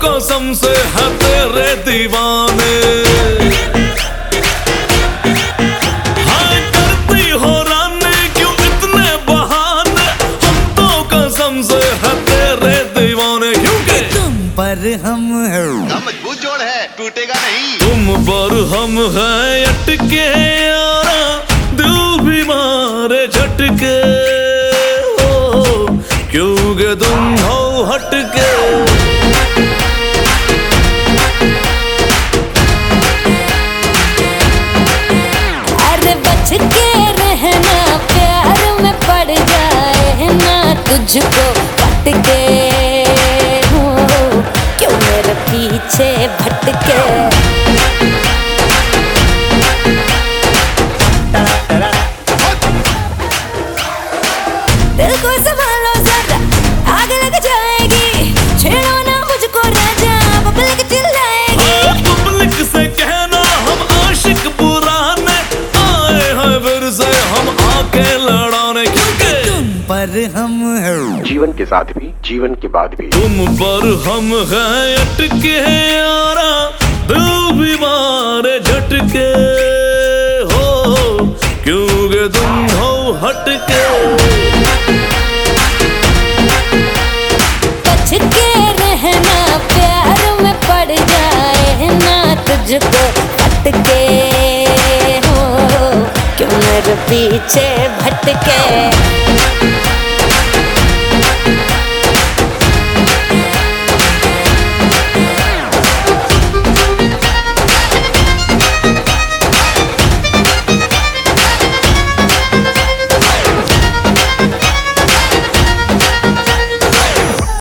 कसम से है तेरे दीवाने। हाय करती हो रानी क्यों इतने बहाने, हम तो कसम से है तेरे दीवाने। क्योंकि तुम पर हम है, मजबूत जोड़ है, टूटेगा नहीं। तुम पर हम है अटके यारा, दिल भी मारे झटके हो, क्योंकि तुम हो हटके। अरे बच के रहना, प्यार में पड़ जाए ना तुझको पटके हो, क्यों मेरे पीछे भटके। दिल को संभालो जरा, आग लग जाएगी, छेड़ो ना मुझको राजा, पब्लिक चिल्लाएगी। पब्लिक से कहना हम आशिक पुराने, आए हैं फिर से हम आके लड़ाने। क्योंकि तुम पर हम है, जीवन के साथ भी, जीवन के बाद भी। तुम पर हम हैं अटके यारा, दिल भी मारे झटके हो, क्योंकि तुम हो हटके। बच के रहना, प्यार में पड़ जाए ना तुझको भटके हो, क्यों मेरे पीछे भटके।